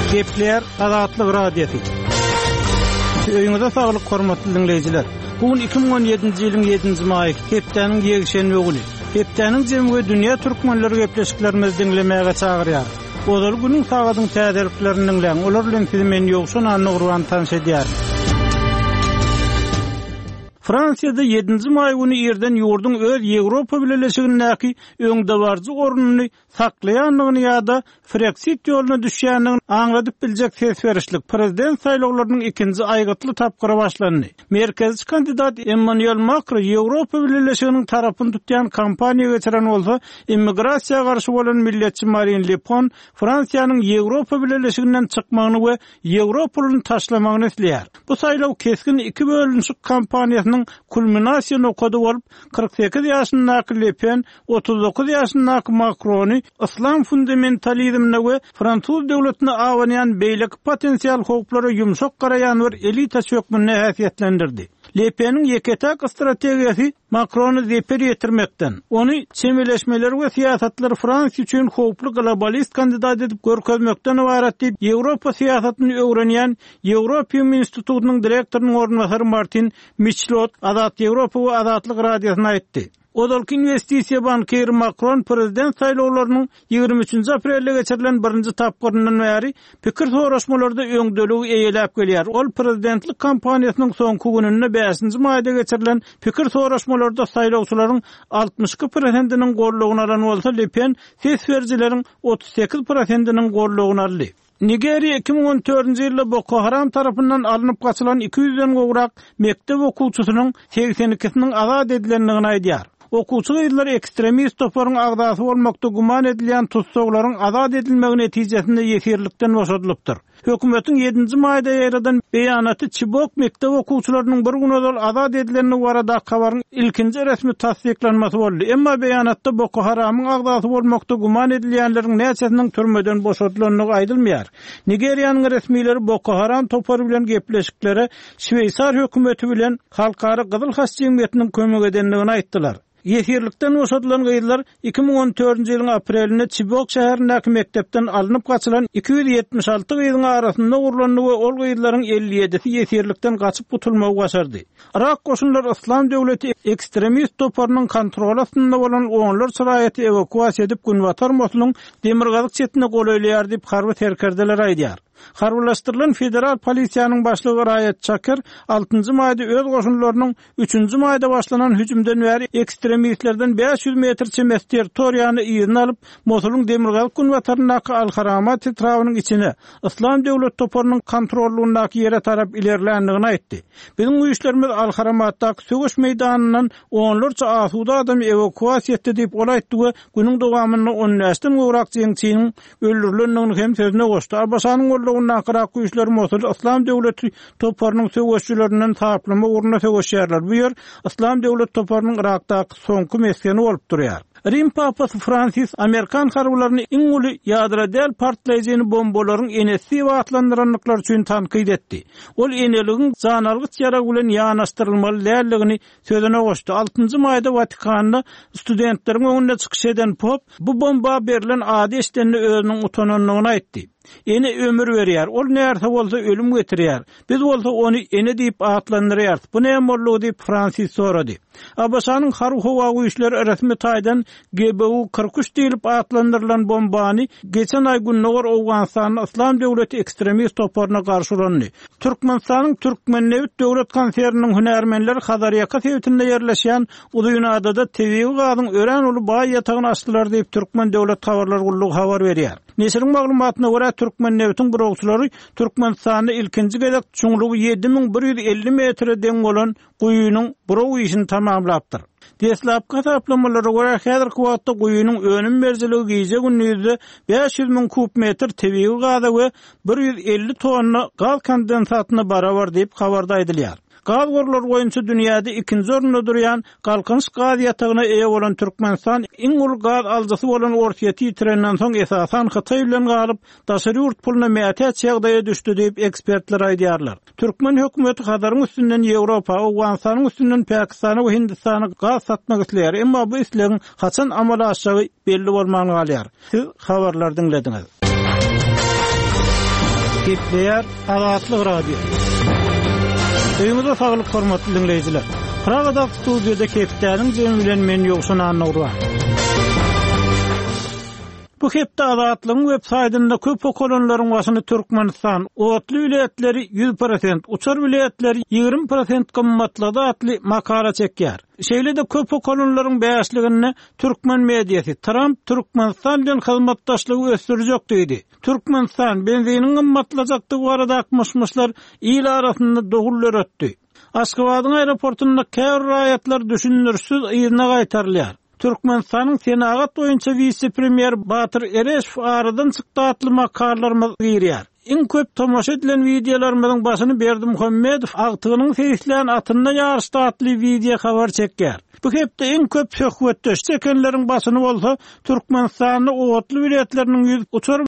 Gepler Azatlyk Radiosu. Öýüňizde saglyk hormatly dinleýijiler. Bugün 2017-nji ýylyň 7-nji maý, hepdeniň ýegşenme güni. Hepdeniň jemgy dünýä türkmenleri gepleşiklerimizi dinlemäge çagyrýar. Ozal günüň sagatyň täzeliklerini dinleň. Olar bilen sizi men ýokşun anygrywan tanış edýär. Fransiyada 7-nji maý günü ýerden ýurdun öz Ýewropa Birleşigindäki öňdebarjy ornuny saklaýanlygyny ýa-da Brexit ýoluna düşýänligini aňladyp biljek ses berişlik prezident saýlawlarynyň ikinji aýgatly tapgyra başlandy. Merkezçi kandidat Emmanuel Macron Ýewropa Birleşiginiň tarapyny tutýan kampaniýa geçiren bolsa, immigrasiýa garşy bolan milletçi Marine Le Pen Fransiýanyň Ýewropa Birleşiginden çykmagyny we Ýewropalyny taşlamagyny isleýär. Bu saýlaw keskin iki bölünşik kampaniýasynyň kulminasiýony okady bolup 48 ýaşyndaky Le Pen 39 ýaşyndaky Macrony islam fundamentalizmine we Fransuz döwletine awanýan beýleki potensial howplara ýumşak garaýan bir elita çökmüne häsiýetlendirdi. Le Pen'in yeketak strategiyası Macron'u zeper yetirmekten, onu çemeleşmeler ve siyasetler Fransa üçün howply globalist kandidat edip görkezmekten ibaret deyip Ýewropa siyasetini öwrenýän Ýewropa Institutunyň direktorynyň ornbasary Martin Michelot Azat Ýewropa we Azatlyk radiosyna aýtdy. Odalky investisiýa bankeri Macron prezident saýlawlarynyň 23 aprelde geçirilen birinji tapgyryndan bäri pikir soraşmalarda öňdeligi eýelep gelýär. Ol prezidentlik kampaniýasynyň soňky gününde 5-nji maýda geçirilen pikir soraşmalarda saýlawçylaryň 62%-iniň gorlugyny alan bolsa, Le Pen ses berjileriň 38%-iniň gorlugyny aldy. Nigeriya 2014-nji ýylda Boko Haram tarapyndan alınıp gaçylan 200-den gowrak mektep okuwçysynyň 82-siniň azat edilenligini aýdýar. Okuwçy ýyllar ekstremist toplaryň agdasy bolmakda guman edilýän tutsaglaryň azat edilmegi netijesinde ýetirlikden boşadylypdyr. Hökümetiň 7-nji maýda ýaradan beýanaty Chibok mektep okuwçylarynyň bir gün özel azat edilenligi barada habaryň ilkinji resmi tasdiklanmasy boldy. Emma beýanatda Boko Haramyň agdasy bolmakda guman edilýänleriň näçesiniň türmeden boşadylanlygy aýdylmaýar. Nigeriýanyň resmileri Boko Haram topary bilen gepleşiklere Şweýsar hökümeti bilen halkara Gyzyl Haç jemgyýetiniň kömek edenligini aýtdylar. Ýetirlikden boşadylan gyýylar 2014-nji ýylyň aprelinde Chibok şäherindäki mektepden alınıp gaçylan 276 gyýyň arasynda gurulandy we ol gyýylaryň 57-si ýetirlikden gaçyp gutulmagy başardy. Irak goşunlary Islam döwleti ekstremist toparynyň kontrol astynda bolan oňlar şeraýaty evakuasiýa edip Günbatar Mosulyň demirgazyk çetine goýulýar diýip harby terkerdeler aýdýar. Harbylaşdyrylan federal polisiýanyň başlygy Rayet Çakır 6-njy maýda öz goşunlarynyň 3-nji maýda başlanan hüjümden bäri ekstremistlerden 500 metr çemes territoriýany ýygyna alyp Mosulyň demirgazyk Günbatarynyň Al-Haramat etrawynyň içine Islam döwlet toparynyň kontrollundaky ýere tarap ilerlendigini aýtdy. Bizim güýçlerimiz Al-Haramatdaky sögüş meýdanyndan onlarça asuda adam evakuasiýa etdi diýip olaýtdy we günüň dowamynda 10-den gowrak jeňçiniň öldürilendigini hem sözüne goşdy. Albasanyň Irak güýçleri Mosul Islam döwleti toparynyň sögüşçülerinden taýplama uruna sögüşýärler. Bu ýer Islam döwlet toparynyň Irakdaky soňky meskeni bolup durýar. Rim papasy Francis Amerikan harbylaryny iň uly ýadradel partlaýjyny bombalaryň enesi wagtlandyranlyklar üçin tankyd etdi. Ol eneligiň janalgyç ýara bilen ýanaşdyrylmaly däldigini sözüne goşdy. 6-njy maýda Vatikanda studentleriň öňünde çykyş eden pop bu bomba berilen ady işlerini özüniň utananlygyny aýtdy. Ene ömür berýär. Ol näerse bolsa ölüm getirýär. Biz bolsa onu ene diýip atlandyrýar. Bu näme bolýar diýip Fransis sorady. Abasanyň harby güýçleri resmi taýdan GBU 43 diýilip atlandyrylan bombany geçen ay günnäger Awganistanyň Islam döwleti ekstremist toparyna garşy urandy. Türkmenistanyň Türkmennewit döwlet konserniň hünärmenleri Hazaryaka sewtinde ýerleşýän Uluyunadada TV gazyň ören uly baý ýatagyny açdylar diýip Türkmen döwlet habarlar gullugy habar berýär. Nesiriň maglumatyna görä Türkmennewitiň gurulçylary Türkmenistanyň ilkinji gezek çuňlugy 7150 metreden bolan guýunyň burow işini tamamlapdyr. Deslapky hesaplamalara görä häzirki wagtda guýunyň önüm berziligi gije günnüzde 500.000 kub metr tebiği gaza we 150 tonna gaz kondensatyna barabar diýip habarda aýdylýar. Gaz gorlar boýunça dünýäde ikinji orunda durýan galkynç gaz ýatagyna eýe bolan Türkmenistan iň ul gaz aljysy bolan ortaýaty ýitirenden soň esasan Hytaý bilen galyp daşary ýurt puluna mätäç ýagdaýa düşdi diýip ekspertler aýdýarlar. Türkmen hökümeti Hazaryň üstünden Ýewropa, Awganistanyň üstünden Pakistana we Hindistana gaz satmak isleýär. Emma bu islegiň haçan amala aşagy belli bolmagy galýar. Siz habarlar dinlediňiz. Gepleýär Azatlyk radio. Öýüňizde saglyk hormatly dinleýijiler. Pragada studiýada Keptäniň jemi bilen men ýoksun anawra. Bu hepde Azatlygyň web-saytynda köp okolonlaryň başyny Türkmenistan, otly vilayetleri 100%, uçar vilayetleri 20% gymmatlady atly makara çekýär. Şeýle de köp okolonlaryň bäşligini Türkmen mediýasy Trump Türkmenistan bilen hyzmatdaşlygy ösdürjek diýdi. Türkmenistan benzinin gymmatlajakdygy barada akmışmışlar il arasynda dogullar ötdi. Aşgabatyň aeroportunda käbir raýatlar düşünürsiz ýerine gaýtarylýar. Türkmenistanyň Senagat boýunça vice-premier Batyr Ereşew aradan çykdy atly makarlarymyz gyrýar. Iň köp tomoşa edilen videolarymyzyň başyny Berdi Muhammedow agtygynyň seýislen atynda ýarşda atly video habar çekýär. Bu hepde iň köp söhbetdeş çekenleriň başyny bolsa Türkmenistanyň otly vilayetleriniň uçar